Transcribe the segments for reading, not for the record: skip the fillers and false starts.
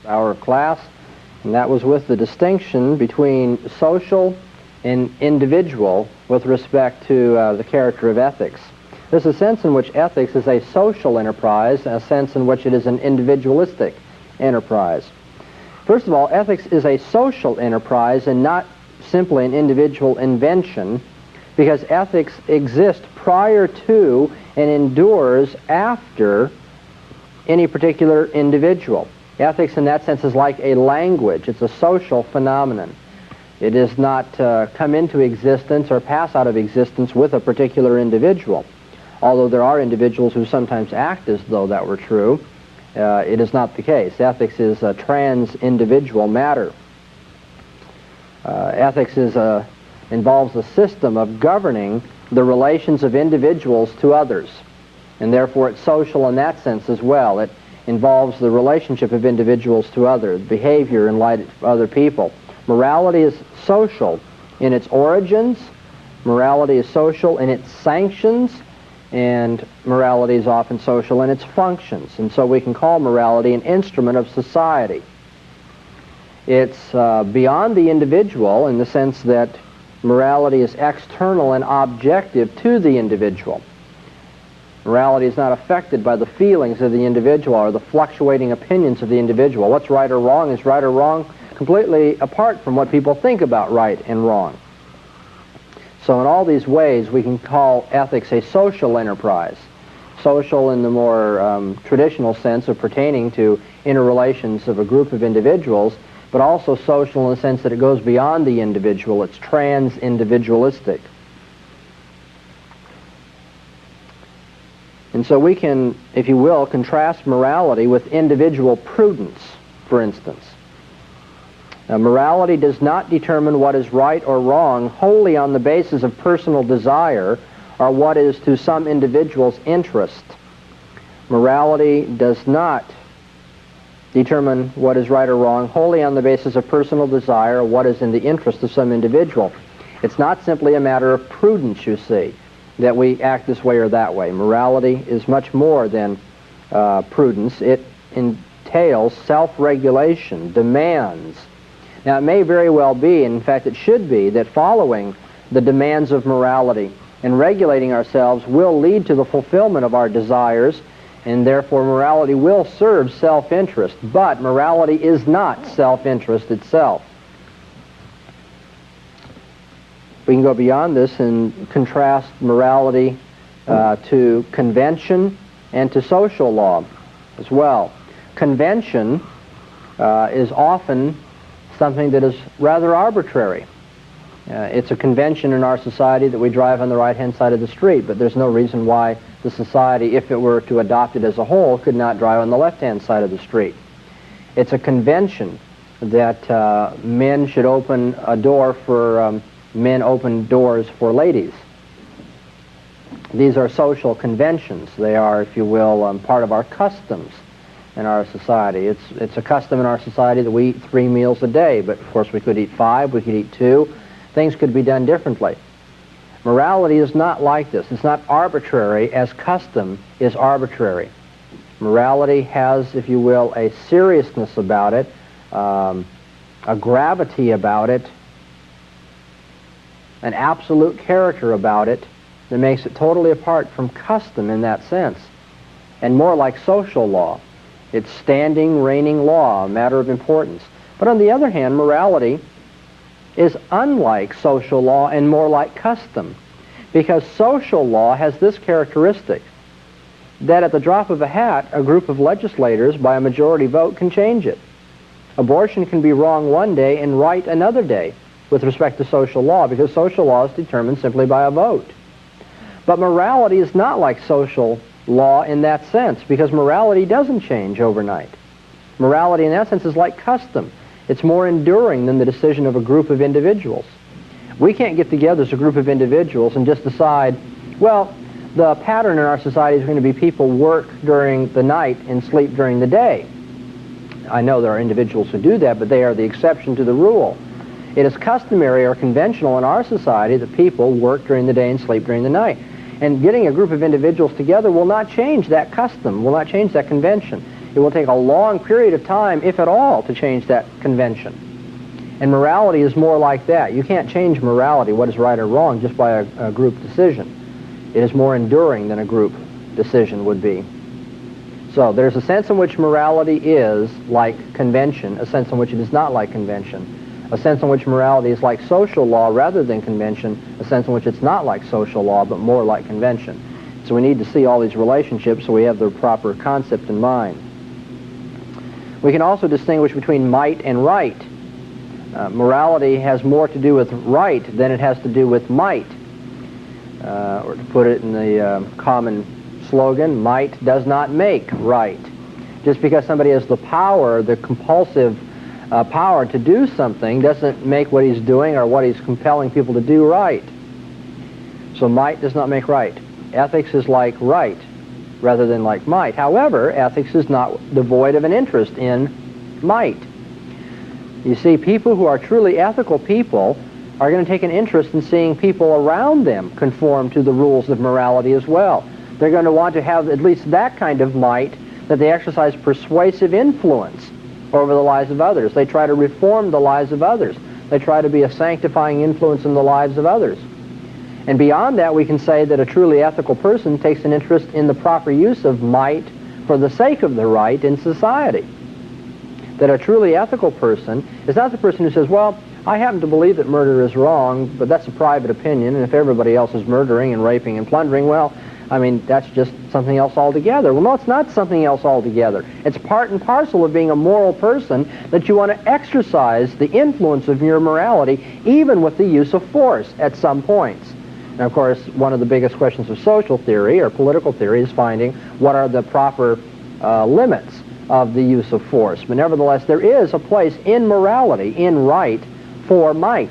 our class, and that was with the distinction between social and individual with respect to the character of ethics. There's a sense in which ethics is a social enterprise, and a sense in which it is an individualistic enterprise. First of all, ethics is a social enterprise and not simply an individual invention, because ethics exists prior to and endures after any particular individual. Ethics in that sense is like a language. It's a social phenomenon. It does not come into existence or pass out of existence with a particular individual. Although there are individuals who sometimes act as though that were true, it is not the case. Ethics is a trans-individual matter. Ethics involves a system of governing the relations of individuals to others, and therefore it's social in that sense as well. It involves the relationship of individuals to others, behavior in light of other people. Morality is social in its origins, morality is social in its sanctions, and morality is often social in its functions. And so we can call morality an instrument of society. It's beyond the individual in the sense that morality is external and objective to the individual. Morality is not affected by the feelings of the individual or the fluctuating opinions of the individual. What's right or wrong is right or wrong completely apart from what people think about right and wrong. So in all these ways, we can call ethics a social enterprise. Social in the more traditional sense of pertaining to interrelations of a group of individuals, but also social in the sense that it goes beyond the individual. It's trans-individualistic. And so we can, if you will, contrast morality with individual prudence, for instance. Now, morality does not determine what is right or wrong wholly on the basis of personal desire or what is to some individual's interest. Morality does not determine what is right or wrong wholly on the basis of personal desire or what is in the interest of some individual. It's not simply a matter of prudence, you see, that we act this way or that way. Morality is much more than prudence. It entails self-regulation, demands. Now, it may very well be, and in fact it should be, that following the demands of morality and regulating ourselves will lead to the fulfillment of our desires, and therefore morality will serve self-interest. But morality is not self-interest itself. We can go beyond this and contrast morality to convention and to social law as well. Convention is often something that is rather arbitrary. It's a convention in our society that we drive on the right-hand side of the street, but there's no reason why the society, if it were to adopt it as a whole, could not drive on the left-hand side of the street. It's a convention that men should open a door for men open doors for ladies. These are social conventions. They are, if you will, part of our customs in our society. It's a custom in our society that we eat 3 meals a day, but of course we could eat 5, we could eat 2. Things could be done differently. Morality is not like this. It's not arbitrary as custom is arbitrary. Morality has, if you will, a seriousness about it, a gravity about it, an absolute character about it that makes it totally apart from custom in that sense, and more like social law. It's standing, reigning law, a matter of importance. But on the other hand, morality is unlike social law and more like custom, because social law has this characteristic, that at the drop of a hat, a group of legislators by a majority vote can change it. Abortion can be wrong one day and right another day with respect to social law, because social law is determined simply by a vote. But morality is not like social law in that sense, because morality doesn't change overnight. Morality in that sense is like custom. It's more enduring than the decision of a group of individuals. We can't get together as a group of individuals and just decide, well, the pattern in our society is going to be people work during the night and sleep during the day. I know there are individuals who do that, but they are the exception to the rule. It is customary or conventional in our society that people work during the day and sleep during the night. And getting a group of individuals together will not change that custom, will not change that convention. It will take a long period of time, if at all, to change that convention. And morality is more like that. You can't change morality, what is right or wrong, just by a group decision. It is more enduring than a group decision would be. So there's a sense in which morality is like convention, a sense in which it is not like convention, a sense in which morality is like social law rather than convention, a sense in which it's not like social law but more like convention. So we need to see all these relationships so we have the proper concept in mind. We can also distinguish between might and right. Morality has more to do with right than it has to do with might. Or to put it in the common slogan, might does not make right. Just because somebody has the power, the compulsive power to do something, doesn't make what he's doing or what he's compelling people to do right. So might does not make right. Ethics is like right rather than like might. However, ethics is not devoid of an interest in might. You see, people who are truly ethical people are going to take an interest in seeing people around them conform to the rules of morality as well. They're going to want to have at least that kind of might, that they exercise persuasive influence over the lives of others. They try to reform the lives of others. They try to be a sanctifying influence in the lives of others. And beyond that, we can say that a truly ethical person takes an interest in the proper use of might for the sake of the right in society. That a truly ethical person is not the person who says, well, I happen to believe that murder is wrong, but that's a private opinion, and if everybody else is murdering and raping and plundering, well, I mean, that's just something else altogether. Well, no, it's not something else altogether. It's part and parcel of being a moral person that you want to exercise the influence of your morality, even with the use of force at some points. And of course, one of the biggest questions of social theory or political theory is finding what are the proper limits of the use of force. But nevertheless, there is a place in morality, in right, for might.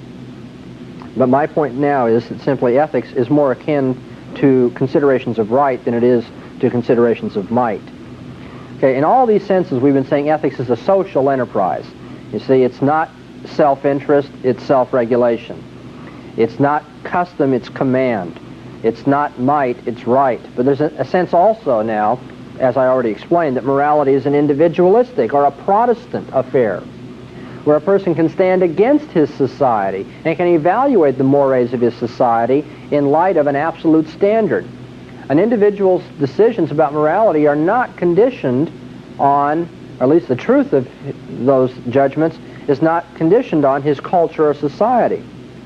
But my point now is that simply ethics is more akin to considerations of right than it is to considerations of might. Okay, in all these senses, we've been saying ethics is a social enterprise. You see, it's not self-interest, it's self-regulation. It's not custom, it's command. It's not might, it's right. But there's a sense also now, as I already explained, that morality is an individualistic or a Protestant affair, where a person can stand against his society and can evaluate the mores of his society in light of an absolute standard. An individual's decisions about morality are not conditioned on, or at least the truth of those judgments is not conditioned on his culture or society.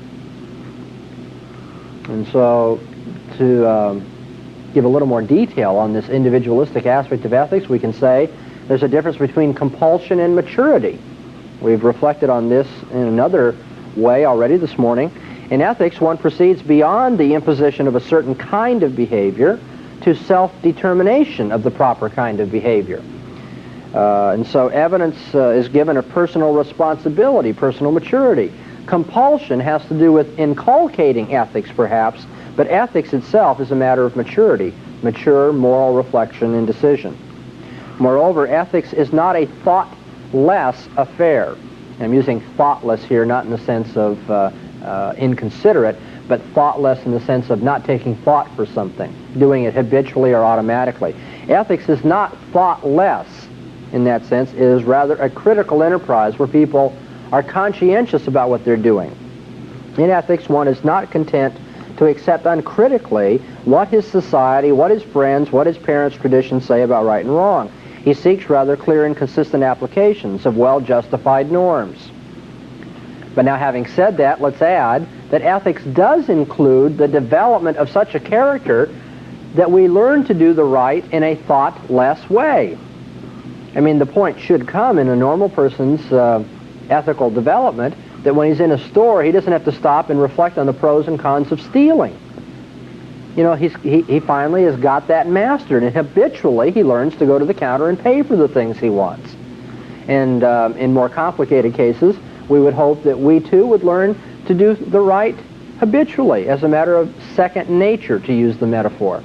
And so to give a little more detail on this individualistic aspect of ethics, we can say there's a difference between compulsion and maturity. We've reflected on this in another way already this morning. In ethics, one proceeds beyond the imposition of a certain kind of behavior to self-determination of the proper kind of behavior. And so evidence is given of personal responsibility, personal maturity. Compulsion has to do with inculcating ethics, perhaps, but ethics itself is a matter of maturity, mature moral reflection and decision. Moreover, ethics is not a thoughtless affair. I'm using thoughtless here not in the sense of inconsiderate, but thoughtless in the sense of not taking thought for something, doing it habitually or automatically. Ethics is not thoughtless in that sense. It is rather a critical enterprise where people are conscientious about what they're doing. In ethics, one is not content to accept uncritically what his society, what his friends, what his parents' traditions say about right and wrong. He seeks rather clear and consistent applications of well-justified norms. But now, having said that, let's add that ethics does include the development of such a character that we learn to do the right in a thoughtless way. I mean, the point should come in a normal person's ethical development that when he's in a store, he doesn't have to stop and reflect on the pros and cons of stealing. You know, he finally has got that mastered, and habitually he learns to go to the counter and pay for the things he wants. And in more complicated cases, we would hope that we too would learn to do the right habitually, as a matter of second nature, to use the metaphor.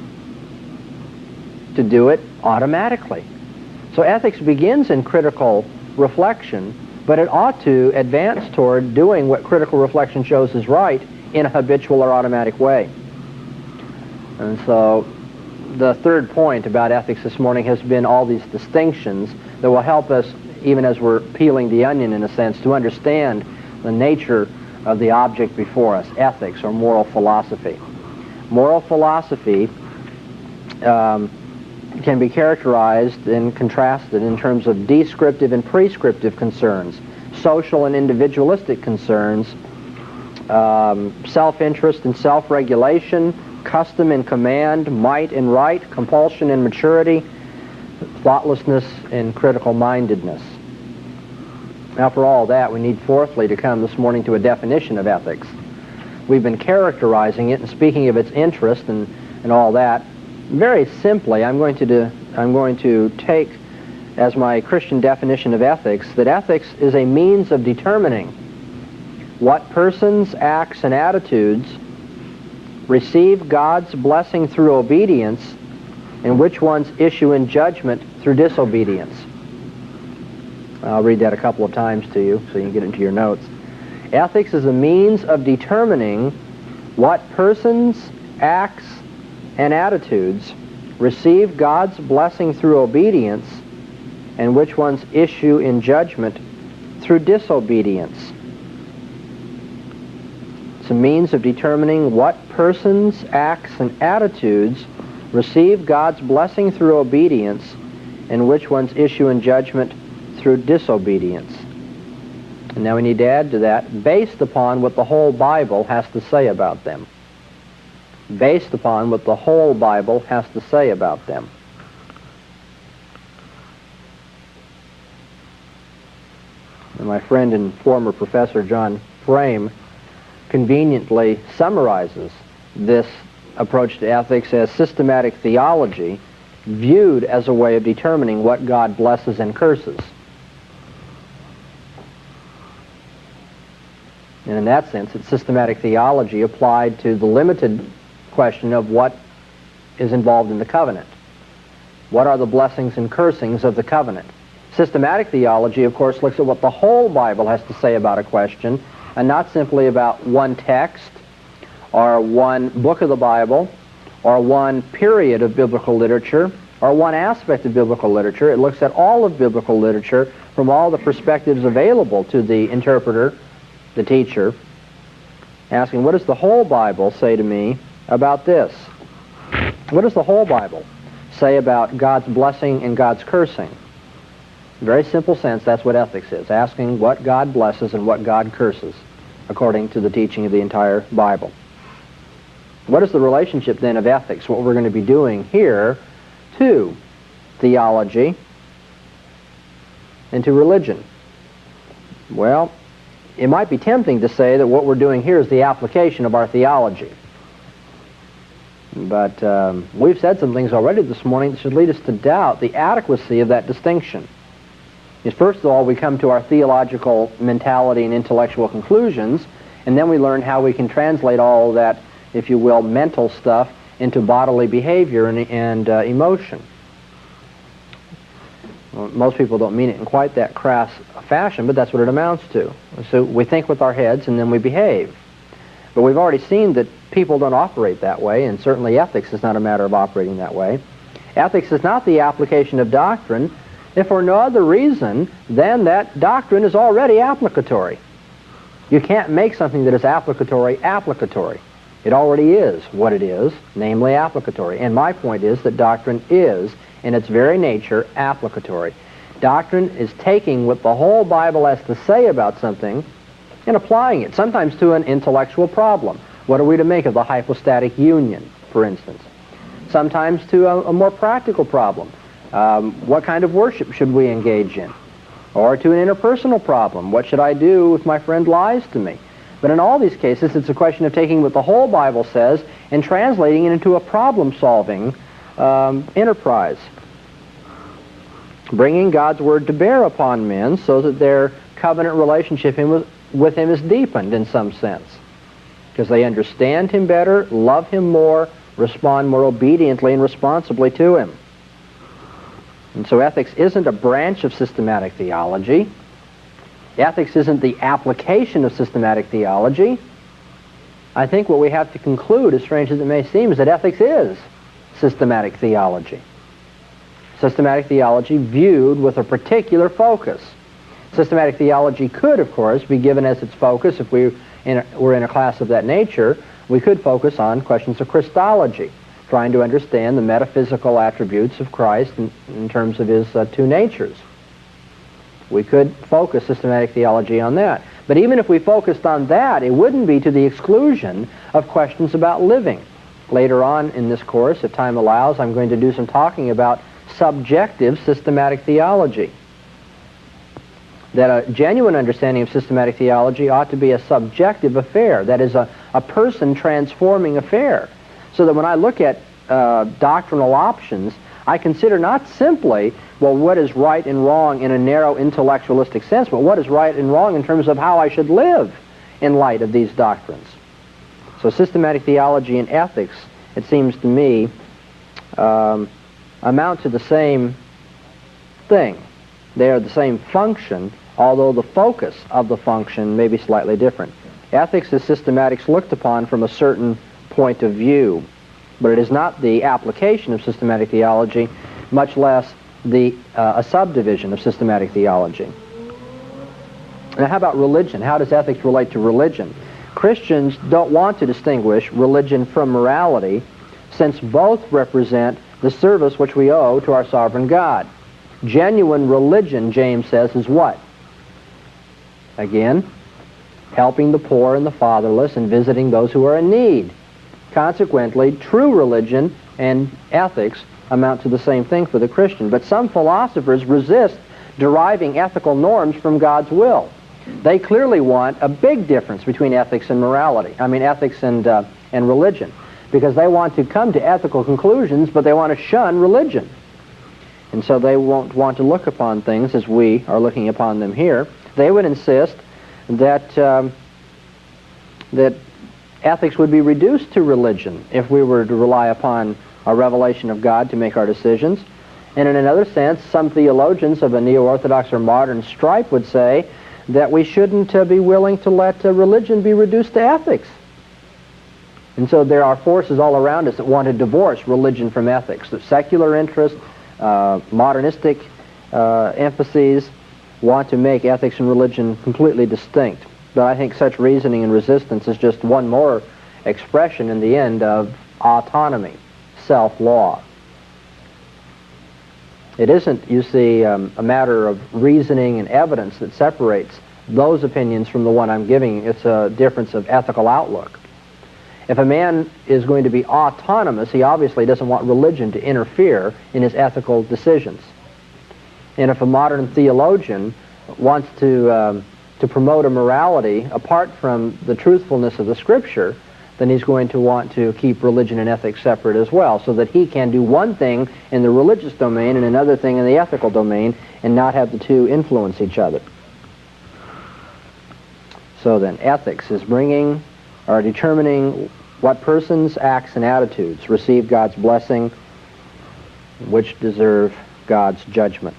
To do it automatically. So ethics begins in critical reflection, but it ought to advance toward doing what critical reflection shows is right in a habitual or automatic way. And so the third point about ethics this morning has been all these distinctions that will help us, even as we're peeling the onion in a sense, to understand the nature of the object before us, ethics or moral philosophy. Moral philosophy can be characterized and contrasted in terms of descriptive and prescriptive concerns, social and individualistic concerns, self-interest and self-regulation, custom and command, might and right, compulsion and maturity, thoughtlessness and critical mindedness. Now, for all that, we need fourthly to come this morning to a definition of ethics. We've been characterizing it and speaking of its interest and all that. Very simply, I'm going to take as my Christian definition of ethics that ethics is a means of determining what persons, acts, and attitudes receive God's blessing through obedience and which ones issue in judgment through disobedience. I'll read that a couple of times to you so you can get it into your notes. Ethics is a means of determining what persons, acts, and attitudes receive God's blessing through obedience and which ones issue in judgment through disobedience. It's a means of determining what persons, acts, and attitudes receive God's blessing through obedience and which ones issue in judgment through disobedience. And now we need to add to that, based upon what the whole Bible has to say about them. Based upon what the whole Bible has to say about them. And my friend and former professor John Frame conveniently summarizes this approach to ethics as systematic theology viewed as a way of determining what God blesses and curses. And in that sense, it's systematic theology applied to the limited question of what is involved in the covenant. What are the blessings and cursings of the covenant? Systematic theology, of course, looks at what the whole Bible has to say about a question, and not simply about one text, or one book of the Bible, or one period of biblical literature, or one aspect of biblical literature. It looks at all of biblical literature from all the perspectives available to the interpreter, the teacher, asking, what does the whole Bible say to me about this? What does the whole Bible say about God's blessing and God's cursing? In a very simple sense, that's what ethics is, asking what God blesses and what God curses, according to the teaching of the entire Bible. What is the relationship then of ethics, what we're going to be doing here, to theology and to religion? Well, it might be tempting to say that what we're doing here is the application of our theology. But we've said some things already this morning that should lead us to doubt the adequacy of that distinction. Is first of all, we come to our theological mentality and intellectual conclusions, and then we learn how we can translate all that, if you will, mental stuff into bodily behavior and emotion. Well, most people don't mean it in quite that crass fashion, but that's what it amounts to. So we think with our heads and then we behave. But we've already seen that people don't operate that way, and certainly ethics is not a matter of operating that way. Ethics is not the application of doctrine, if for no other reason than that doctrine is already applicatory. You can't make something that is applicatory. It already is what it is, namely applicatory. And my point is that doctrine is, in its very nature, applicatory. Doctrine is taking what the whole Bible has to say about something and applying it, sometimes to an intellectual problem. What are we to make of the hypostatic union, for instance? Sometimes to a more practical problem. What kind of worship should we engage in? Or to an interpersonal problem. What should I do if my friend lies to me? But in all these cases, it's a question of taking what the whole Bible says and translating it into a problem-solving enterprise. Bringing God's Word to bear upon men so that their covenant relationship with Him is deepened in some sense. Because they understand Him better, love Him more, respond more obediently and responsibly to Him. And so ethics isn't a branch of systematic theology. Ethics isn't the application of systematic theology. I think what we have to conclude, as strange as it may seem, is that ethics is systematic theology. Systematic theology viewed with a particular focus. Systematic theology could, of course, be given as its focus. If we were in a class of that nature, we could focus on questions of Christology, trying to understand the metaphysical attributes of Christ in terms of his two natures. We could focus systematic theology on that. But even if we focused on that, it wouldn't be to the exclusion of questions about living. Later on in this course, if time allows, I'm going to do some talking about subjective systematic theology. That a genuine understanding of systematic theology ought to be a subjective affair, that is, a person transforming affair. So that when I look at doctrinal options, I consider not simply, well, what is right and wrong in a narrow intellectualistic sense, but what is right and wrong in terms of how I should live in light of these doctrines. So systematic theology and ethics, it seems to me, amount to the same thing. They are the same function, although the focus of the function may be slightly different. Ethics is systematics looked upon from a certain point of view, but it is not the application of systematic theology, much less a subdivision of systematic theology. Now, how about religion? How does ethics relate to religion? Christians don't want to distinguish religion from morality, since both represent the service which we owe to our sovereign God. Genuine religion, James says, is what? Again, helping the poor and the fatherless and visiting those who are in need. Consequently, true religion and ethics amount to the same thing for the Christian. But some philosophers resist deriving ethical norms from God's will. They clearly want a big difference between ethics and morality. I mean, ethics and religion. Because they want to come to ethical conclusions, but they want to shun religion. And so they won't want to look upon things as we are looking upon them here. They would insist that that ethics would be reduced to religion if we were to rely upon a revelation of God to make our decisions. And in another sense, some theologians of a neo-orthodox or modern stripe would say that we shouldn't be willing to let religion be reduced to ethics. And so there are forces all around us that want to divorce religion from ethics. That secular interest, modernistic emphases want to make ethics and religion completely distinct. But I think such reasoning and resistance is just one more expression in the end of autonomy, self-law. It isn't, you see, a matter of reasoning and evidence that separates those opinions from the one I'm giving. It's a difference of ethical outlook. If a man is going to be autonomous, he obviously doesn't want religion to interfere in his ethical decisions. And if a modern theologian wants to promote a morality apart from the truthfulness of the Scripture, then he's going to want to keep religion and ethics separate as well, so that he can do one thing in the religious domain and another thing in the ethical domain and not have the two influence each other. So then, ethics is bringing or determining what persons, acts, and attitudes receive God's blessing, which deserve God's judgment.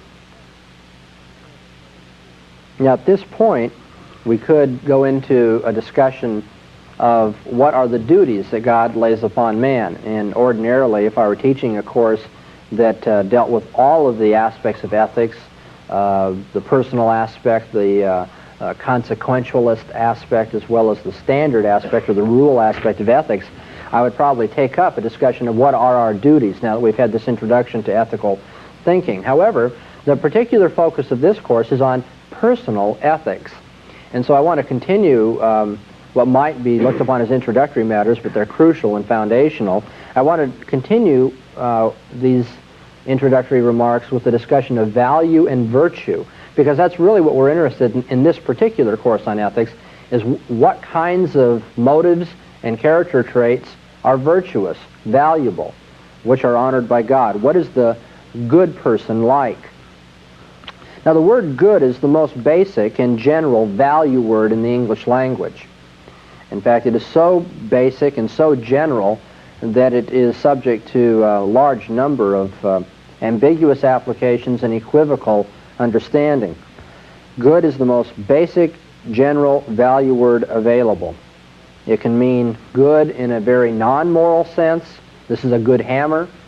Now, at this point, we could go into a discussion of what are the duties that God lays upon man. And ordinarily, if I were teaching a course that dealt with all of the aspects of ethics, the personal aspect, the consequentialist aspect, as well as the standard aspect or the rule aspect of ethics, I would probably take up a discussion of what are our duties now that we've had this introduction to ethical thinking. However, the particular focus of this course is on personal ethics. And so I want to continue what might be looked upon as introductory matters, but they're crucial and foundational. I want to continue these introductory remarks with the discussion of value and virtue, because that's really what we're interested in this particular course on ethics, is what kinds of motives and character traits are virtuous, valuable, which are honored by God. What is the good person like? Now, the word good is the most basic and general value word in the English language. In fact, it is so basic and so general that it is subject to a large number of ambiguous applications and equivocal understanding. Good is the most basic, general value word available. It can mean good in a very non-moral sense. This is a good hammer.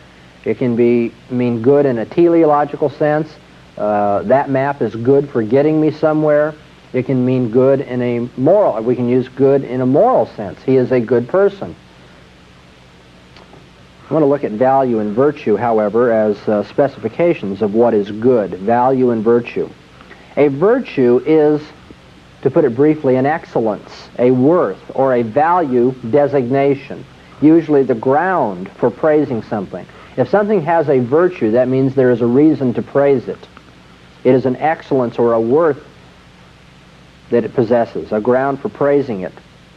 It can mean good in a teleological sense. That map is good for getting me somewhere. It can mean good in a moral. We can use good in a moral sense. He is a good person. I want to look at value and virtue, however, as specifications of what is good. Value and virtue. A virtue is, to put it briefly, an excellence, a worth, or a value designation, usually the ground for praising something. If something has a virtue, that means there is a reason to praise it. It is an excellence or a worth that it possesses, a ground for praising it.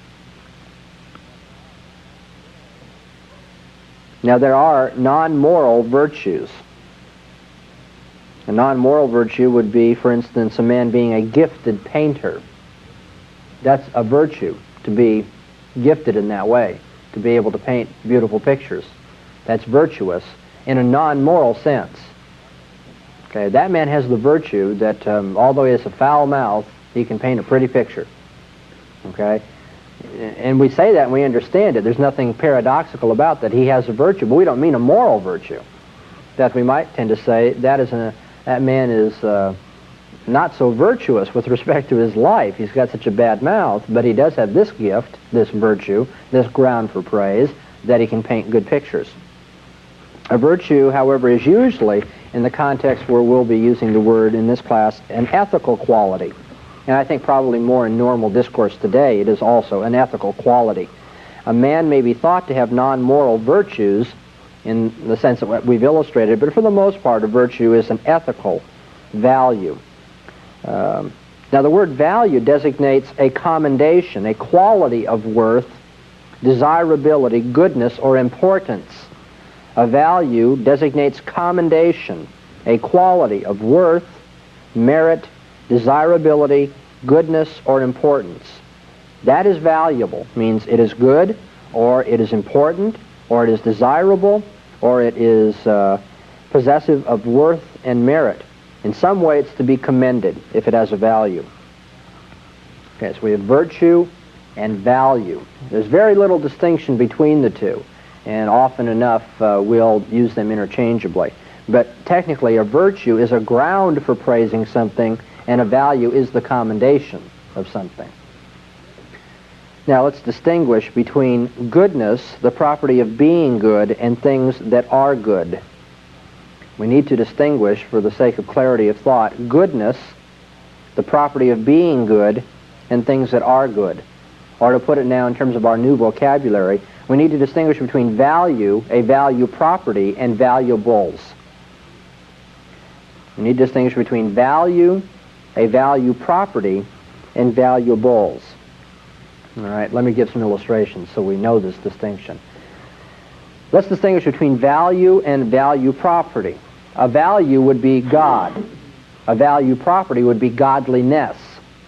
Now, there are non-moral virtues. A non-moral virtue would be, for instance, a man being a gifted painter. That's a virtue, to be gifted in that way, to be able to paint beautiful pictures. That's virtuous in a non-moral sense. Okay, that man has the virtue that although he has a foul mouth, he can paint a pretty picture. Okay? And we say that and we understand it. There's nothing paradoxical about that. He has a virtue, but we don't mean a moral virtue. That we might tend to say that man is not so virtuous with respect to his life. He's got such a bad mouth, but he does have this gift, this virtue, this ground for praise, that he can paint good pictures. A virtue, however, is usually, in the context where we'll be using the word in this class, an ethical quality. And I think probably more in normal discourse today, it is also an ethical quality. A man may be thought to have non-moral virtues in the sense that we've illustrated, but for the most part, a virtue is an ethical value. Now, the word value designates a commendation, a quality of worth, desirability, goodness, or importance. A value designates commendation, a quality of worth, merit, desirability, goodness, or importance. That is valuable. Means it is good, or it is important, or it is desirable, or it is possessive of worth and merit. In some way, it's to be commended if it has a value. Okay, so we have virtue and value. There's very little distinction between the two, and often enough we'll use them interchangeably. But technically, a virtue is a ground for praising something, and a value is the commendation of something. Now, let's distinguish between goodness, the property of being good, and things that are good. We need to distinguish, for the sake of clarity of thought, goodness, the property of being good, and things that are good. Or to put it now in terms of our new vocabulary, we need to distinguish between value, a value property, and valuables. We need to distinguish between value, a value property, and valuables. All right, let me give some illustrations so we know this distinction. Let's distinguish between value and value property. A value would be God. A value property would be godliness.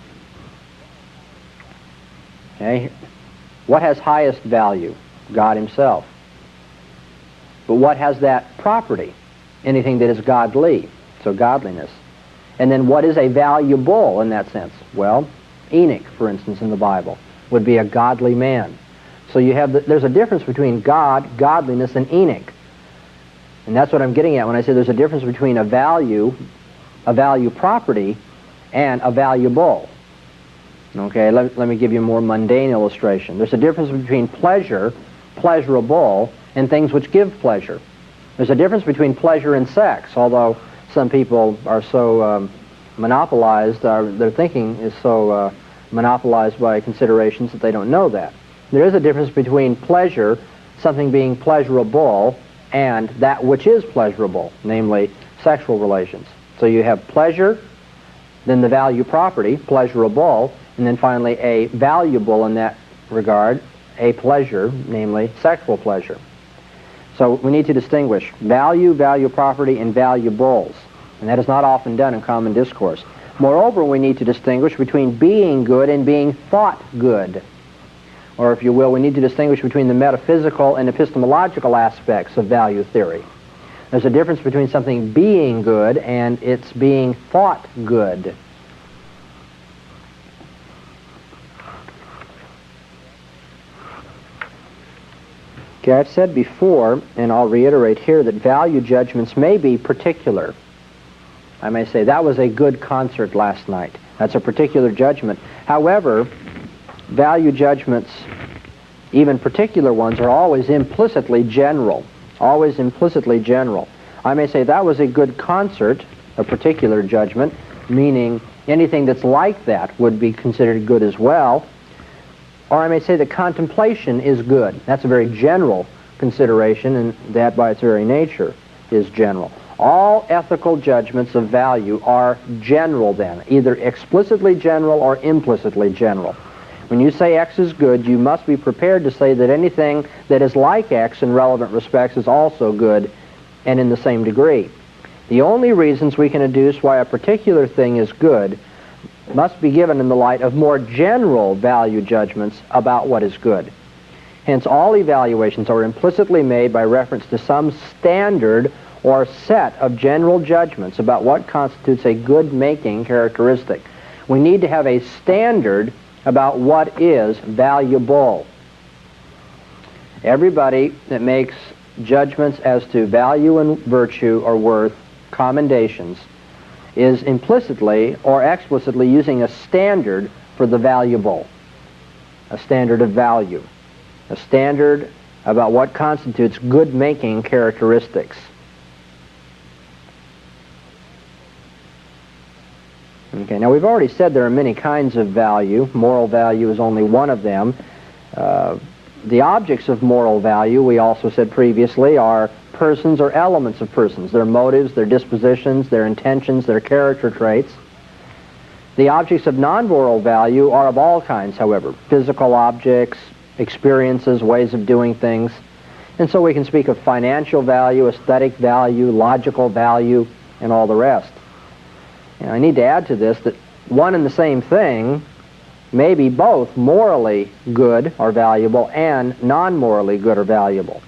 Okay? What has highest value? God himself. But what has that property? Anything that is godly, so godliness. And then what is a valuable in that sense? Well, Enoch, for instance, in the Bible, would be a godly man. So you have there's a difference between God, godliness, and Enoch. And that's what I'm getting at when I say there's a difference between a value property, and a valuable. Okay, let me give you a more mundane illustration. There's a difference between pleasure, pleasurable, and things which give pleasure. There's a difference between pleasure and sex, although some people are so monopolized, their thinking is so monopolized by considerations that they don't know that. There is a difference between pleasure, something being pleasurable, and that which is pleasurable, namely sexual relations. So you have pleasure, then the value property, pleasurable, and then finally a valuable in that regard, a pleasure, namely sexual pleasure. So we need to distinguish value, value property, and valuables. And that is not often done in common discourse. Moreover, we need to distinguish between being good and being thought good. Or if you will, we need to distinguish between the metaphysical and epistemological aspects of value theory. There's a difference between something being good and its being thought good. Okay, I've said before, and I'll reiterate here, that value judgments may be particular. I may say, that was a good concert last night. That's a particular judgment. However, value judgments, even particular ones, are always implicitly general. Always implicitly general. I may say, that was a good concert, a particular judgment, meaning anything that's like that would be considered good as well. Or I may say that contemplation is good. That's a very general consideration, and that by its very nature is general. All ethical judgments of value are general then, either explicitly general or implicitly general. When you say X is good, you must be prepared to say that anything that is like X in relevant respects is also good and in the same degree. The only reasons we can adduce why a particular thing is good must be given in the light of more general value judgments about what is good. Hence, all evaluations are implicitly made by reference to some standard or set of general judgments about what constitutes a good-making characteristic. We need to have a standard about what is valuable. Everybody that makes judgments as to value and virtue or worth, commendations, is implicitly or explicitly using a standard for the valuable, a standard of value, a standard about what constitutes good-making characteristics. Okay, now we've already said there are many kinds of value. Moral value is only one of them. The objects of moral value, we also said previously, are persons or elements of persons, their motives, their dispositions, their intentions, their character traits. The objects of non-moral value are of all kinds, however, physical objects, experiences, ways of doing things. And so we can speak of financial value, aesthetic value, logical value, and all the rest. And I need to add to this that one and the same thing may be both morally good or valuable and non-morally good or valuable.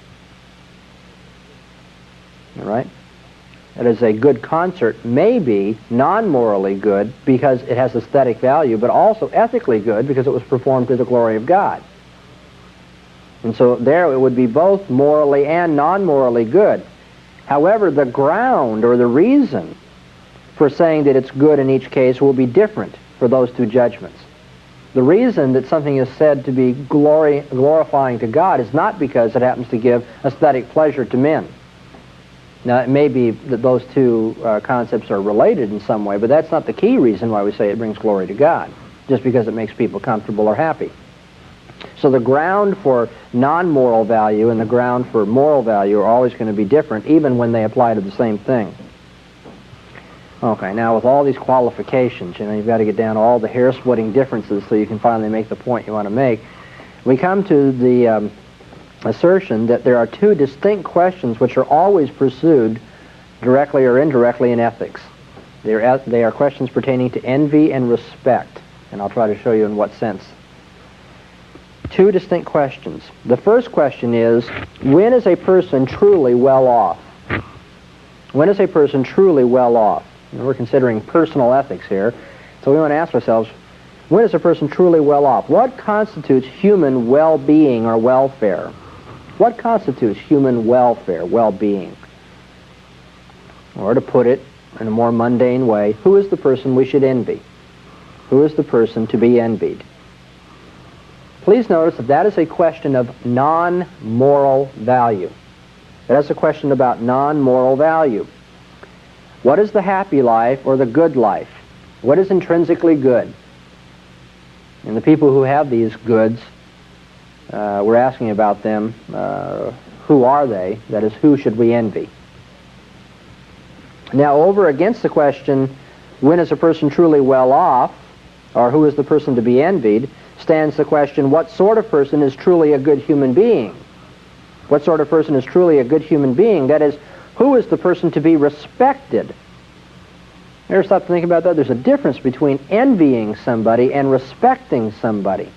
All right? That is, a good concert may be non-morally good because it has aesthetic value, but also ethically good because it was performed to the glory of God. And so there it would be both morally and non-morally good. However, the ground or the reason for saying that it's good in each case will be different for those two judgments. The reason that something is said to be glorifying to God is not because it happens to give aesthetic pleasure to men. Now, it may be that those two concepts are related in some way, but that's not the key reason why we say it brings glory to God, just because it makes people comfortable or happy. So the ground for non-moral value and the ground for moral value are always going to be different, even when they apply to the same thing. Okay, now with all these qualifications, you've got to get down to all the hair-splitting differences so you can finally make the point you want to make. We come to the assertion that there are two distinct questions which are always pursued directly or indirectly in ethics. They are questions pertaining to envy and respect, and I'll try to show you in what sense. Two distinct questions. The first question is, when is a person truly well off? When is a person truly well off? And we're considering personal ethics here, so we want to ask ourselves, when is a person truly well off? What constitutes human well-being or welfare? What constitutes human welfare, well-being? Or to put it in a more mundane way, who is the person we should envy? Who is the person to be envied? Please notice that that is a question of non-moral value. That is a question about non-moral value. What is the happy life or the good life? What is intrinsically good? And the people who have these goods, we're asking about them, who are they? That is, who should we envy? Now, over against the question, when is a person truly well off, or who is the person to be envied, stands the question, what sort of person is truly a good human being? What sort of person is truly a good human being? That is, who is the person to be respected? Ever stop to think about that? There's a difference between envying somebody and respecting somebody.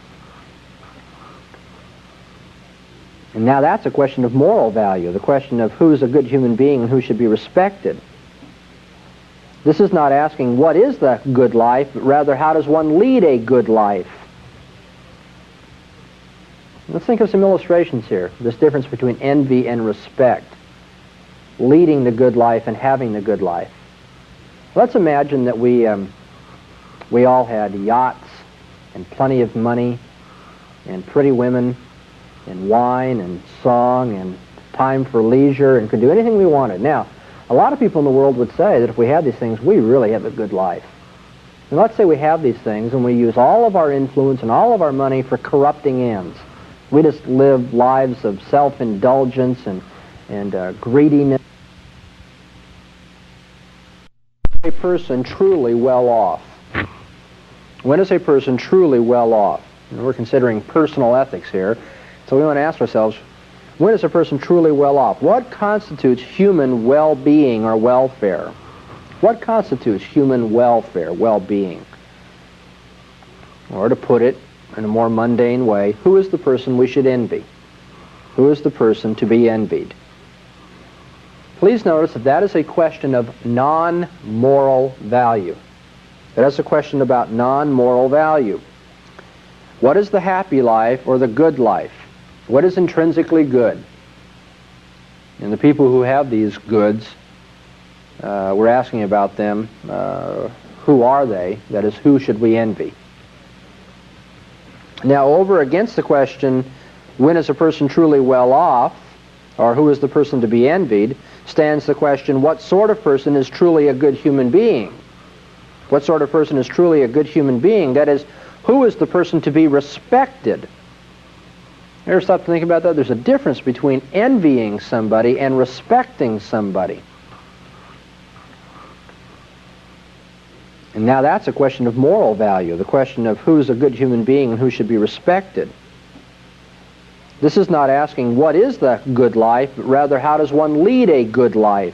And now that's a question of moral value, the question of who's a good human being and who should be respected. This is not asking what is the good life, but rather how does one lead a good life? Let's think of some illustrations here. This difference between envy and respect. Leading the good life and having the good life. Let's imagine that we all had yachts and plenty of money and pretty women and wine and song and time for leisure and could do anything we wanted. Now, a lot of people in the world would say that if we had these things, we really have a good life. And let's say we have these things and we use all of our influence and all of our money for corrupting ends. We just live lives of self-indulgence and greediness. A person truly well off? When is a person truly well off? And we're considering personal ethics here, so we want to ask ourselves, when is a person truly well off? What constitutes human well-being or welfare? What constitutes human welfare, well-being? Or to put it in a more mundane way, who is the person we should envy? Who is the person to be envied? Please notice that that is a question of non-moral value. That is a question about non-moral value. What is the happy life or the good life? What is intrinsically good? And the people who have these goods, we're asking about them, who are they? That is, who should we envy? Now, over against the question, when is a person truly well off, or who is the person to be envied, stands the question, what sort of person is truly a good human being? What sort of person is truly a good human being? That is, who is the person to be respected? Ever stop to think about that? There's a difference between envying somebody and respecting somebody. And now that's a question of moral value, the question of who's a good human being and who should be respected. This is not asking what is the good life, but rather how does one lead a good life?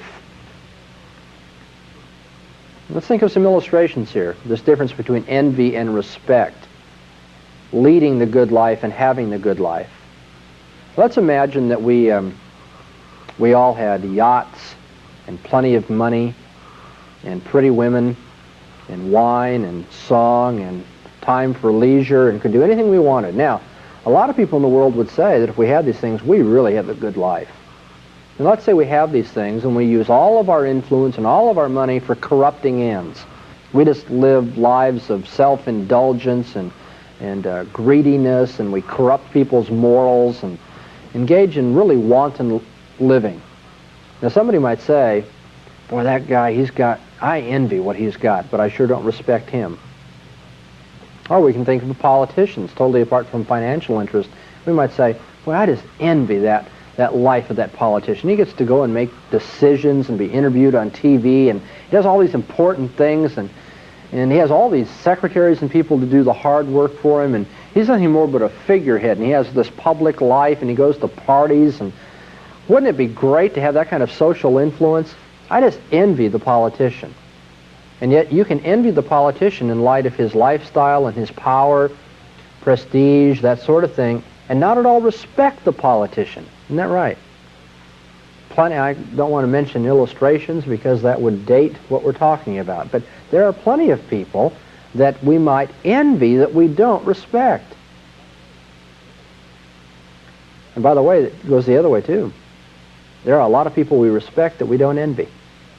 Let's think of some illustrations here. This difference between envy and respect. Leading the good life and having the good life. Let's imagine that we all had yachts and plenty of money and pretty women and wine and song and time for leisure and could do anything we wanted. Now, a lot of people in the world would say that if we had these things, we really have a good life. And let's say we have these things and we use all of our influence and all of our money for corrupting ends. We just live lives of self-indulgence and greediness, and we corrupt people's morals and engage in really wanton living. Now somebody might say, boy, that guy, I envy what he's got, but I sure don't respect him. Or we can think of the politicians, totally apart from financial interest. We might say, well, I just envy that life of that politician. He gets to go and make decisions and be interviewed on TV, and he does all these important things, and he has all these secretaries and people to do the hard work for him, and he's nothing more but a figurehead, and he has this public life, and he goes to parties, and wouldn't it be great to have that kind of social influence? I just envy the politician. And yet you can envy the politician in light of his lifestyle and his power, prestige, that sort of thing, and not at all respect the politician. Isn't that right? I don't want to mention illustrations because that would date what we're talking about, but there are plenty of people that we might envy that we don't respect. And by the way, it goes the other way too. There are a lot of people we respect that we don't envy.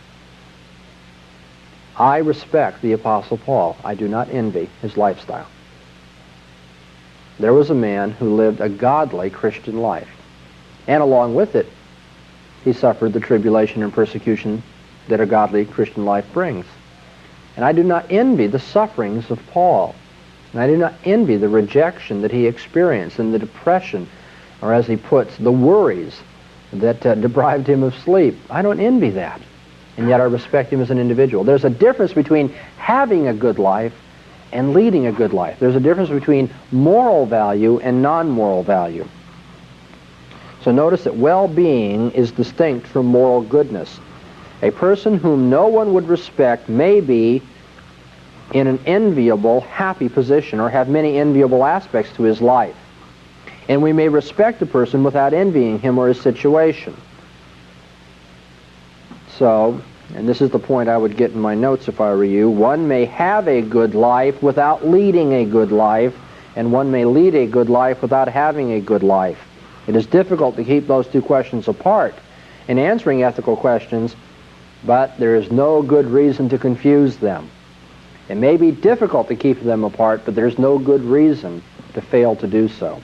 I respect the Apostle Paul. I do not envy his lifestyle. There was a man who lived a godly Christian life. And along with it, he suffered the tribulation and persecution that a godly Christian life brings. And I do not envy the sufferings of Paul. And I do not envy the rejection that he experienced and the depression, or as he puts, the worries that deprived him of sleep. I don't envy that. And yet I respect him as an individual. There's a difference between having a good life and leading a good life. There's a difference between moral value and non-moral value. So notice that well-being is distinct from moral goodness. A person whom no one would respect may be in an enviable, happy position or have many enviable aspects to his life. And we may respect a person without envying him or his situation. So, and this is the point I would get in my notes if I were you, one may have a good life without leading a good life, and one may lead a good life without having a good life. It is difficult to keep those two questions apart in answering ethical questions, but there is no good reason to confuse them. It may be difficult to keep them apart, but there's no good reason to fail to do so.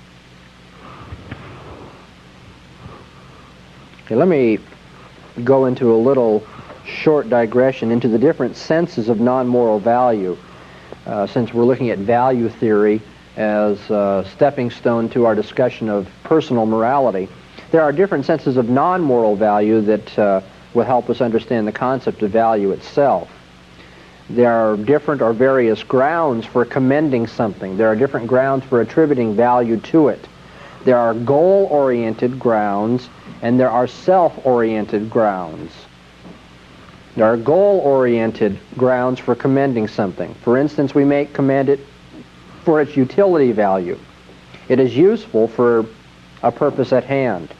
Okay, let me go into a little short digression into the different senses of non-moral value, since we're looking at value theory as a stepping stone to our discussion of personal morality. There are different senses of non-moral value that will help us understand the concept of value itself. There are different or various grounds for commending something. There are different grounds for attributing value to it. There are goal-oriented grounds, and there are self-oriented grounds. There are goal-oriented grounds for commending something. For instance, we may commend it for its utility value. It is useful for a purpose at hand.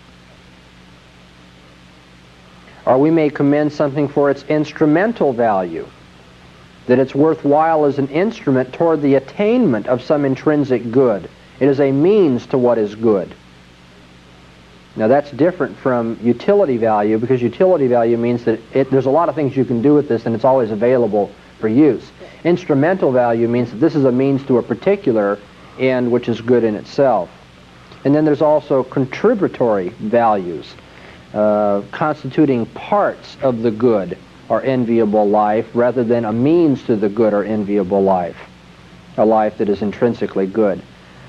Or we may commend something for its instrumental value, that it's worthwhile as an instrument toward the attainment of some intrinsic good. It is a means to what is good. Now that's different from utility value, because utility value means that there's a lot of things you can do with this and it's always available for use. Instrumental value means that this is a means to a particular end which is good in itself. And then there's also contributory values, constituting parts of the good or enviable life rather than a means to the good or enviable life, a life that is intrinsically good.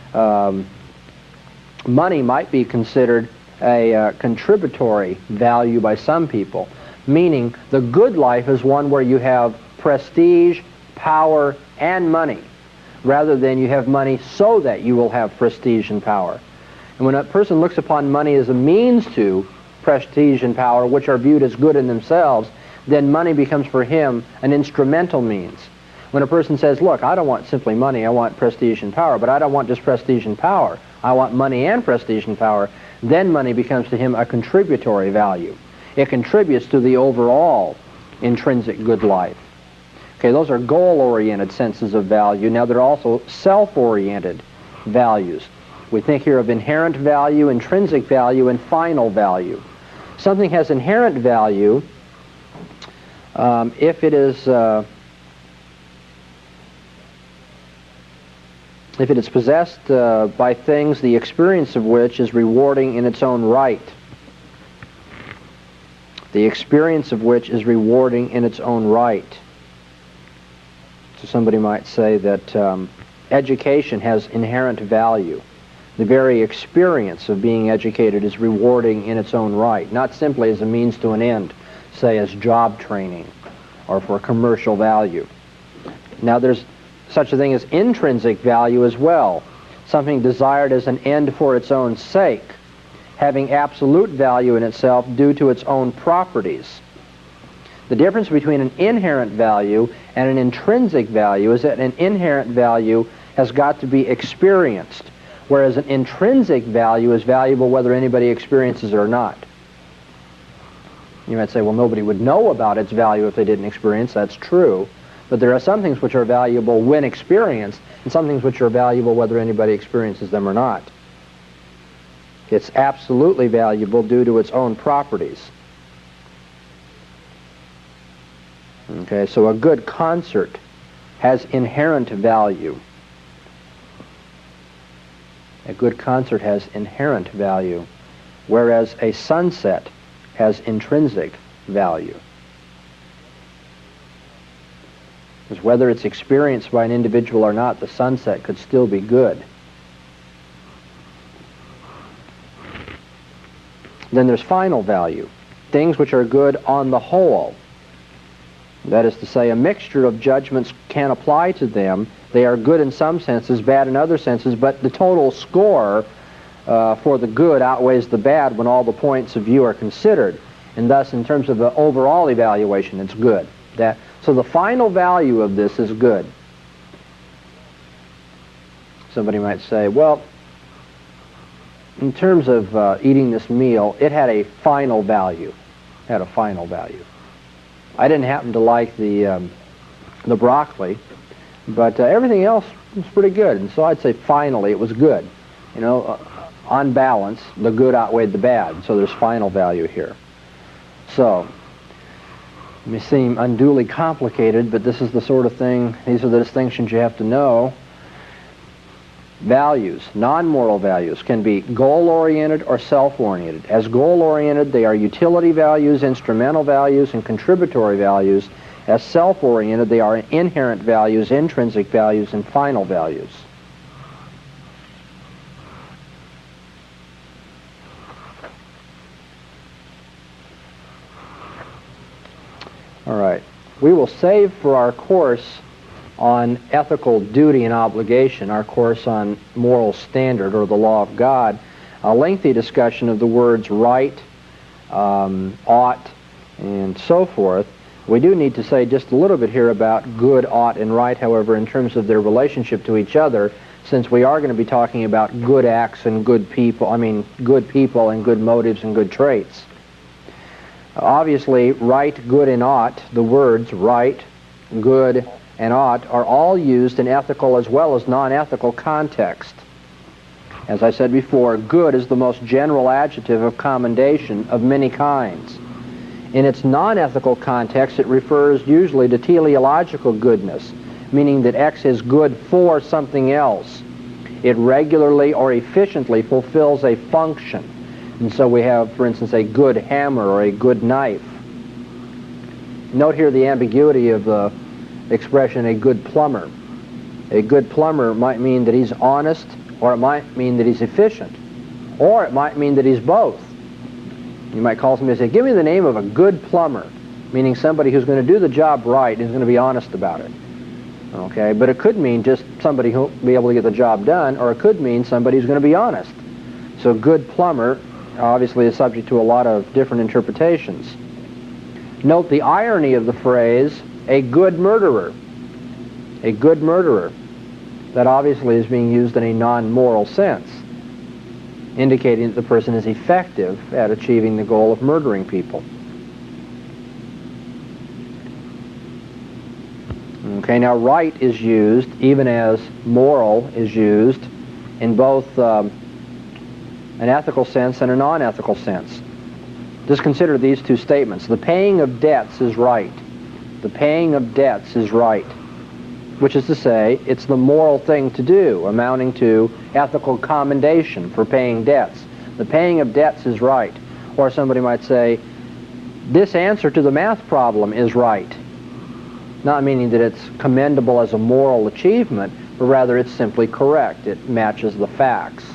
Money might be considered a contributory value by some people, meaning the good life is one where you have prestige, power, and money, rather than you have money so that you will have prestige and power. And when a person looks upon money as a means to prestige and power, which are viewed as good in themselves, then money becomes for him an instrumental means. When a person says, look, I don't want simply money, I want prestige and power, but I don't want just prestige and power, I want money and prestige and power, then money becomes to him a contributory value. It contributes to the overall intrinsic good life. Okay, those are goal-oriented senses of value. Now there are also self-oriented values. We think here of inherent value, intrinsic value, and final value. Something has inherent value if it is possessed by things the experience of which is rewarding in its own right. The experience of which is rewarding in its own right. So somebody might say that education has inherent value. The very experience of being educated is rewarding in its own right, not simply as a means to an end, say as job training or for commercial value. Now there's such a thing as intrinsic value as well, something desired as an end for its own sake, having absolute value in itself due to its own properties. The difference between an inherent value and an intrinsic value is that an inherent value has got to be experienced, whereas an intrinsic value is valuable whether anybody experiences it or not. You might say, well, nobody would know about its value if they didn't experience. That's true. But there are some things which are valuable when experienced, and some things which are valuable whether anybody experiences them or not. It's absolutely valuable due to its own properties. Okay, so a good concert has inherent value. A good concert has inherent value, whereas a sunset has intrinsic value. Because whether it's experienced by an individual or not, the sunset could still be good. Then there's final value, things which are good on the whole. That is to say, a mixture of judgments can apply to them. They are good in some senses, bad in other senses, but the total score for the good outweighs the bad when all the points of view are considered. And thus, in terms of the overall evaluation, it's good. So the final value of this is good. Somebody might say, well, in terms of eating this meal, it had a final value. It had a final value. I didn't happen to like the broccoli, but everything else it's pretty good. And so I'd say finally it was good. You know, on balance, the good outweighed the bad. So there's final value here. So, it may seem unduly complicated, but this is the sort of thing, these are the distinctions you have to know. Values, non-moral values, can be goal-oriented or self-oriented. As goal-oriented, they are utility values, instrumental values, and contributory values. As self-oriented, they are inherent values, intrinsic values, and final values. All right. We will save for our course on ethical duty and obligation, our course on moral standard or the law of God, a lengthy discussion of the words right, ought, and so forth. We do need to say just a little bit here about good, ought, and right, however, in terms of their relationship to each other, since we are going to be talking about good acts and good people and good motives and good traits. Obviously, right, good, and ought, the words right, good, and ought are all used in ethical as well as non-ethical context. As I said before, good is the most general adjective of commendation of many kinds. In its non-ethical context, it refers usually to teleological goodness, meaning that X is good for something else. It regularly or efficiently fulfills a function. And so we have, for instance, a good hammer or a good knife. Note here the ambiguity of the expression a good plumber. A good plumber might mean that he's honest, or it might mean that he's efficient, or it might mean that he's both. You might call somebody and say, give me the name of a good plumber, meaning somebody who's going to do the job right and is going to be honest about it. Okay, but it could mean just somebody who'll be able to get the job done, or it could mean somebody who's going to be honest. So good plumber obviously is subject to a lot of different interpretations. Note the irony of the phrase, a good murderer. A good murderer. That obviously is being used in a non-moral sense, indicating that the person is effective at achieving the goal of murdering people. Okay, now right is used, even as moral is used, in both an ethical sense and a non-ethical sense. Just consider these two statements. The paying of debts is right. The paying of debts is right. Which is to say, it's the moral thing to do, amounting to ethical commendation for paying debts. The paying of debts is right. Or somebody might say, this answer to the math problem is right. Not meaning that it's commendable as a moral achievement, but rather it's simply correct. It matches the facts.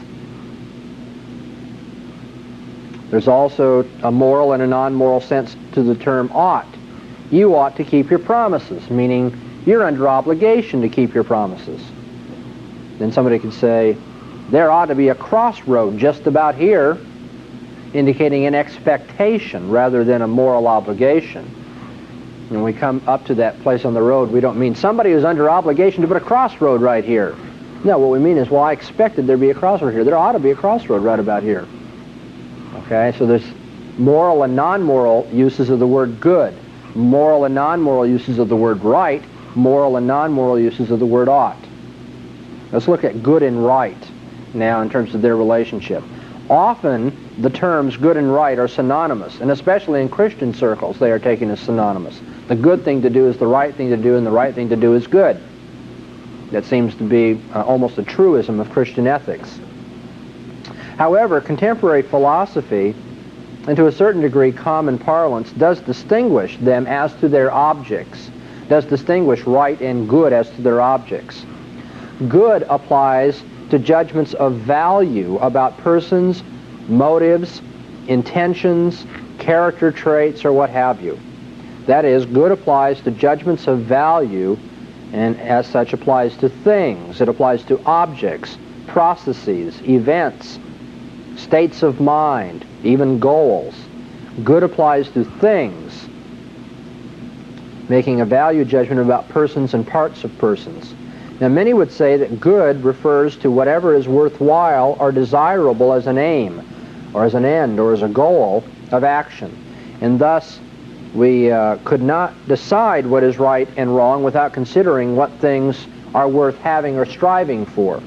There's also a moral and a non-moral sense to the term ought. You ought to keep your promises, meaning you're under obligation to keep your promises. Then somebody could say, there ought to be a crossroad just about here, indicating an expectation rather than a moral obligation. When we come up to that place on the road, we don't mean somebody who's under obligation to put a crossroad right here. No, what we mean is, well, I expected there'd be a crossroad here. There ought to be a crossroad right about here. Okay, so there's moral and non-moral uses of the word good, moral and non-moral uses of the word right, moral and non-moral uses of the word ought. Let's look at good and right now in terms of their relationship. Often the terms good and right are synonymous, and especially in Christian circles they are taken as synonymous. The good thing to do is the right thing to do, and the right thing to do is good. That seems to be almost a truism of Christian ethics. However, contemporary philosophy, and to a certain degree common parlance, does distinguish them as to their objects, does distinguish right and good as to their objects. Good applies to judgments of value about persons, motives, intentions, character traits, or what have you. That is, good applies to judgments of value, and as such applies to things. It applies to objects, processes, events, states of mind, even goals. Good applies to things, making a value judgment about persons and parts of persons. Now, many would say that good refers to whatever is worthwhile or desirable as an aim, or as an end, or as a goal of action. And thus, We could not decide what is right and wrong without considering what things are worth having or striving for.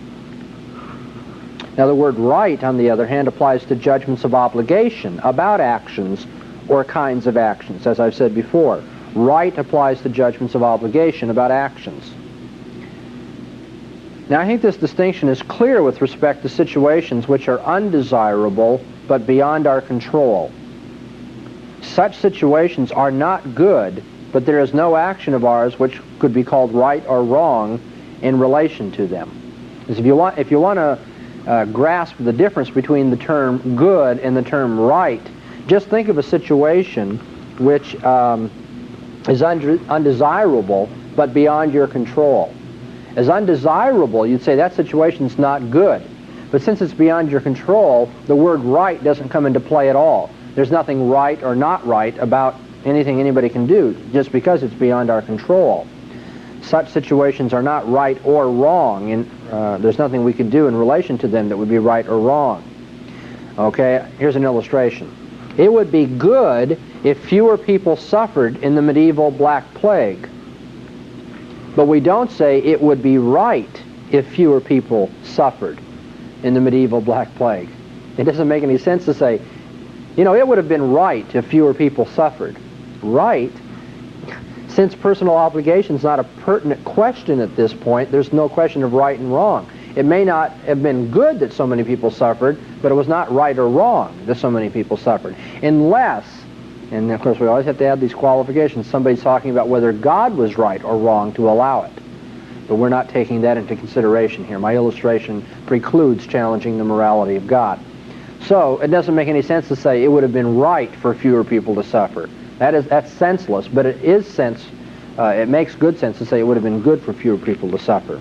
Now, the word right, on the other hand, applies to judgments of obligation about actions or kinds of actions, as I've said before. Right applies to judgments of obligation about actions. Now, I think this distinction is clear with respect to situations which are undesirable but beyond our control. Such situations are not good, but there is no action of ours which could be called right or wrong in relation to them. Because if you want to grasp the difference between the term good and the term right, just think of a situation which is undesirable but beyond your control. As undesirable, you'd say that situation's not good. But since it's beyond your control, the word right doesn't come into play at all. There's nothing right or not right about anything anybody can do just because it's beyond our control. Such situations are not right or wrong, and there's nothing we can do in relation to them that would be right or wrong. Okay, here's an illustration. It would be good if fewer people suffered in the medieval Black Plague. But we don't say it would be right if fewer people suffered in the medieval Black Plague. It doesn't make any sense to say, you know, it would have been right if fewer people suffered. Right? Since personal obligation is not a pertinent question at this point, there's no question of right and wrong. It may not have been good that so many people suffered, but it was not right or wrong that so many people suffered. Unless, and of course we always have to add these qualifications, somebody's talking about whether God was right or wrong to allow it. But we're not taking that into consideration here. My illustration precludes challenging the morality of God. So it doesn't make any sense to say it would have been right for fewer people to suffer. That's senseless, but it makes good sense to say it would have been good for fewer people to suffer.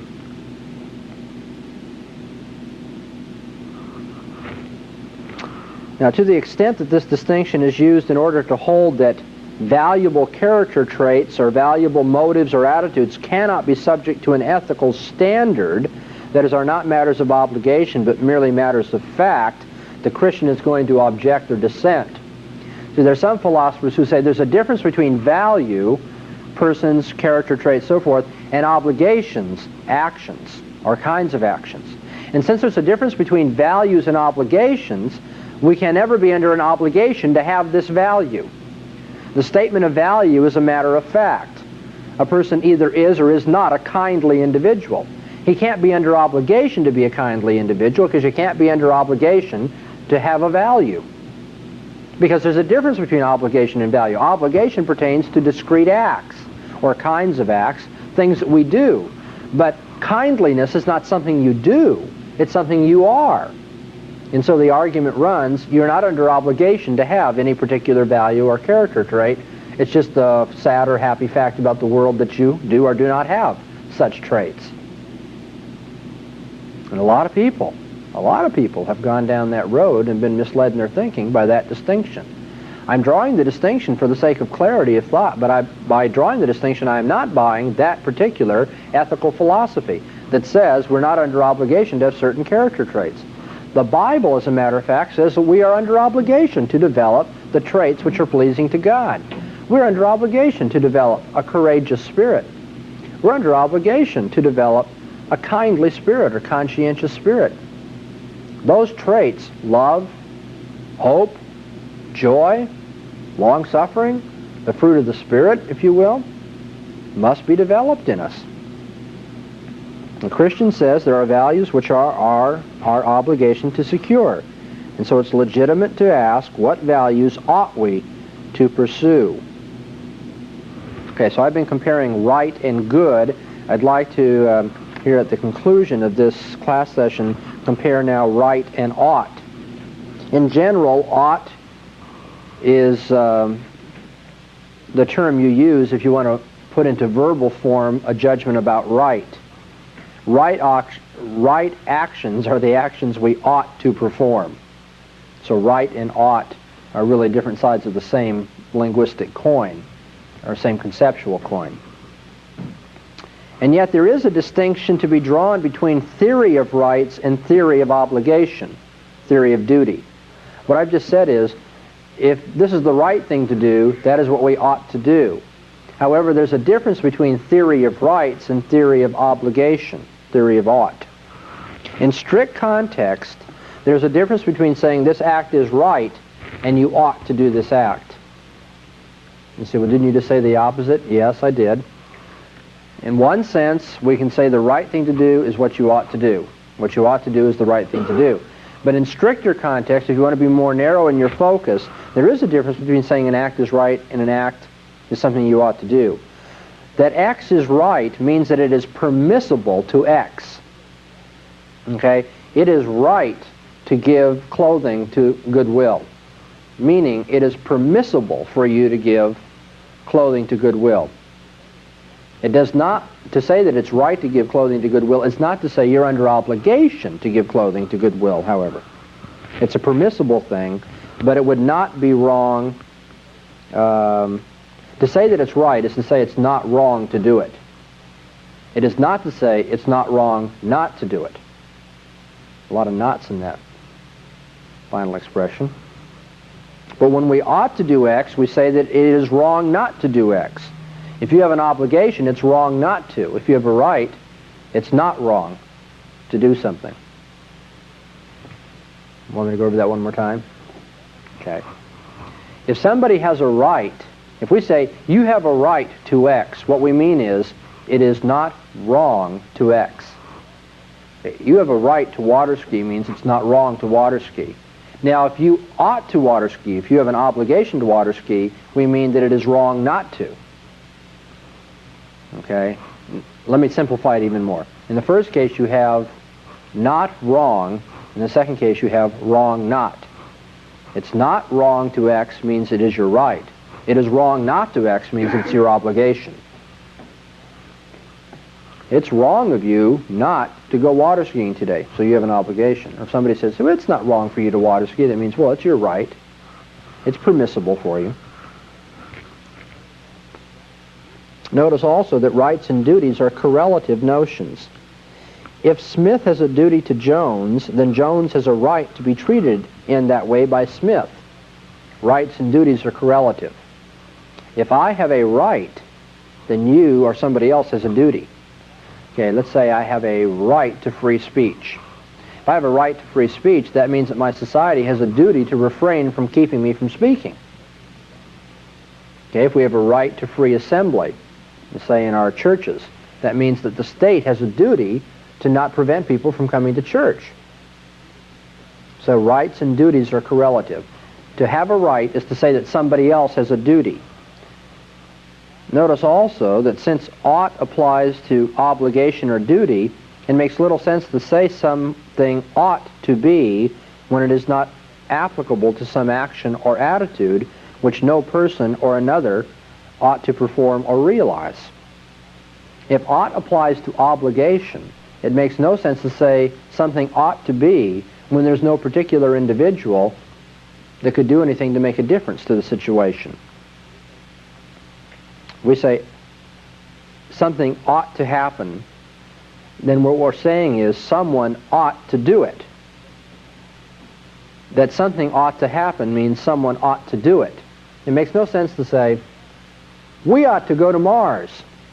Now, to the extent that this distinction is used in order to hold that valuable character traits or valuable motives or attitudes cannot be subject to an ethical standard, that is, are not matters of obligation but merely matters of fact, the Christian is going to object or dissent. So there are some philosophers who say there's a difference between value, persons, character traits, so forth, and obligations, actions, or kinds of actions. And since there's a difference between values and obligations, we can never be under an obligation to have this value. The statement of value is a matter of fact. A person either is or is not a kindly individual. He can't be under obligation to be a kindly individual because you can't be under obligation to have a value. Because there's a difference between obligation and value. Obligation pertains to discrete acts or kinds of acts, things that we do. But kindliness is not something you do. It's something you are. And so the argument runs, you're not under obligation to have any particular value or character trait. It's just a sad or happy fact about the world that you do or do not have such traits. And a lot of people have gone down that road and been misled in their thinking by that distinction. I'm drawing the distinction for the sake of clarity of thought, but by drawing the distinction, I am not buying that particular ethical philosophy that says we're not under obligation to have certain character traits. The Bible, as a matter of fact, says that we are under obligation to develop the traits which are pleasing to God. We're under obligation to develop a courageous spirit. We're under obligation to develop a kindly spirit or conscientious spirit. Those traits, love, hope, joy, long-suffering, the fruit of the Spirit, if you will, must be developed in us. The Christian says there are values which are our obligation to secure. And so it's legitimate to ask, what values ought we to pursue? Okay, so I've been comparing right and good. I'd like to, here at the conclusion of this class session, compare now right and ought. In general, ought is the term you use if you want to put into verbal form a judgment about right. Right actions are the actions we ought to perform. So right and ought are really different sides of the same linguistic coin, or same conceptual coin. And yet there is a distinction to be drawn between theory of rights and theory of obligation, theory of duty. What I've just said is, if this is the right thing to do, that is what we ought to do. However, there's a difference between theory of rights and theory of obligation, theory of ought. In strict context, there's a difference between saying this act is right and you ought to do this act. You say, well, didn't you just say the opposite? Yes, I did. In one sense, we can say the right thing to do is what you ought to do. What you ought to do is the right thing to do. But in stricter context, if you want to be more narrow in your focus, there is a difference between saying an act is right and an act is something you ought to do. That X is right means that it is permissible to X. Okay? It is right to give clothing to Goodwill, meaning it is permissible for you to give clothing to Goodwill. It does not, to say that it's right to give clothing to Goodwill is not to say you're under obligation to give clothing to Goodwill, however. It's a permissible thing, but it would not be wrong. To say that it's right is to say it's not wrong to do it. It is not to say it's not wrong not to do it. A lot of nots in that final expression. But when we ought to do X, we say that it is wrong not to do X. If you have an obligation, it's wrong not to. If you have a right, it's not wrong to do something. Want me to go over that one more time? Okay. If somebody has a right, if we say, you have a right to X, what we mean is, it is not wrong to X. You have a right to water ski means it's not wrong to water ski. Now, if you ought to water ski, if you have an obligation to water ski, we mean that it is wrong not to. Okay? Let me simplify it even more. In the first case, you have not wrong. In the second case, you have wrong not. It's not wrong to X means it is your right. It is wrong not to X means it's your obligation. It's wrong of you not to go water skiing today, so you have an obligation. Or if somebody says, well, it's not wrong for you to water ski, that means, well, it's your right. It's permissible for you. Notice also that rights and duties are correlative notions. If Smith has a duty to Jones, then Jones has a right to be treated in that way by Smith. Rights and duties are correlative. If I have a right, then you or somebody else has a duty. Okay, let's say I have a right to free speech. If I have a right to free speech, that means that my society has a duty to refrain from keeping me from speaking. Okay, if we have a right to free assembly, let's say in our churches, that means that the state has a duty to not prevent people from coming to church. So rights and duties are correlative. To have a right is to say that somebody else has a duty. Notice also that since ought applies to obligation or duty, it makes little sense to say something ought to be when it is not applicable to some action or attitude which no person or another ought to perform or realize. If ought applies to obligation, it makes no sense to say something ought to be when there's no particular individual that could do anything to make a difference to the situation. We say something ought to happen, then what we're saying is someone ought to do it. That something ought to happen means someone ought to do it. It makes no sense to say, we ought to go to Mars,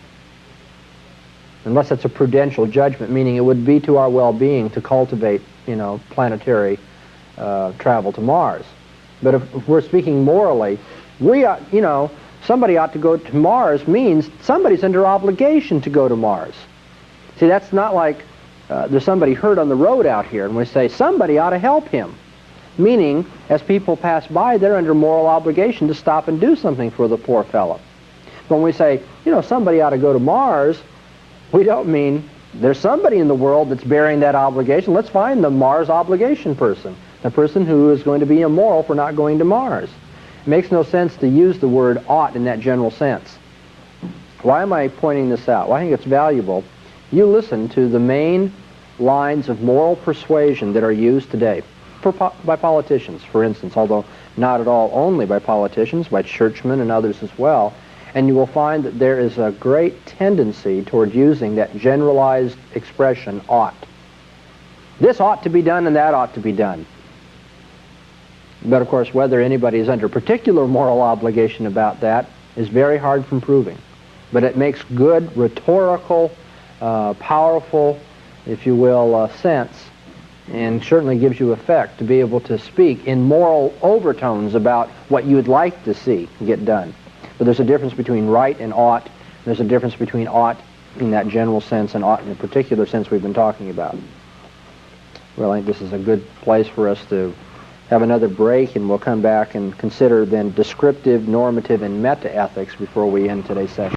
unless it's a prudential judgment, meaning it would be to our well-being to cultivate, planetary travel to Mars. But if we're speaking morally, we ought, somebody ought to go to Mars means somebody's under obligation to go to Mars. See, that's not like there's somebody hurt on the road out here, and we say somebody ought to help him. Meaning, as people pass by, they're under moral obligation to stop and do something for the poor fellow. When we say, somebody ought to go to Mars, we don't mean there's somebody in the world that's bearing that obligation. Let's find the Mars obligation person, the person who is going to be immoral for not going to Mars. It makes no sense to use the word ought in that general sense. Why am I pointing this out? Well, I think it's valuable. You listen to the main lines of moral persuasion that are used today by politicians, for instance, although not at all only by politicians, by churchmen and others as well. And you will find that there is a great tendency toward using that generalized expression, ought. This ought to be done and that ought to be done. But of course, whether anybody is under particular moral obligation about that is very hard from proving. But it makes good rhetorical, powerful, if you will, sense, and certainly gives you effect to be able to speak in moral overtones about what you'd like to see get done. But there's a difference between right and ought. There's a difference between ought in that general sense and ought in the particular sense we've been talking about. Well, I think this is a good place for us to have another break, and we'll come back and consider then descriptive, normative, and meta-ethics before we end today's session.